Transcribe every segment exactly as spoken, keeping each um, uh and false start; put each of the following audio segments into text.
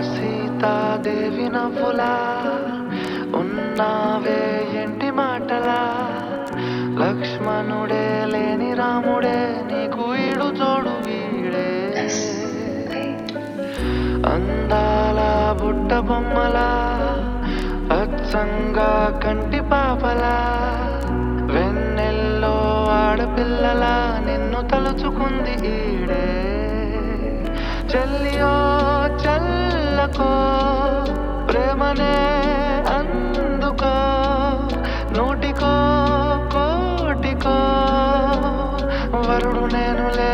సీతాదేవి నవ్వులా ఉన్నావే ఎంటి మాటలా లక్ష్మణుడే లేని రాముడే నీకు ఈడు జోడు వీడే అందాల బుట్ట బొమ్మలా అచ్చంగా కంటి పాపలా వెన్నెల్లో ఆడపిల్లలా నిన్ను తలుచుకుంది ఈడే చెల్లియో చల్లకో ప్రేమనే అందుకో నూటికో కోటికో వరుడు నేనులే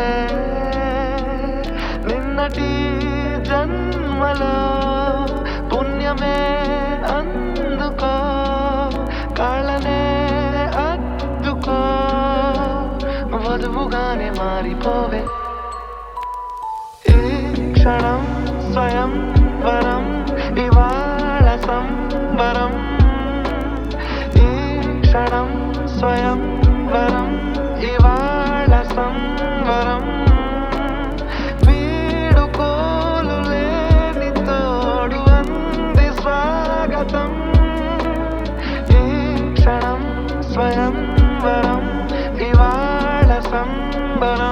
నిన్నటి జన్మలో పుణ్యమే అందుకో కాళ్ళనే అద్దుకో వధువుగానే మారిపోవే క్షణం స్వయం వరం ఇవాళ సంబరం ఈ క్షణం స్వయం వరం ఇవాళ సంబరం వీడుకోలు లేని తోడు అంది స్వాగతం ఈ క్షణం స్వయం వరం ఇవాళ సంబరం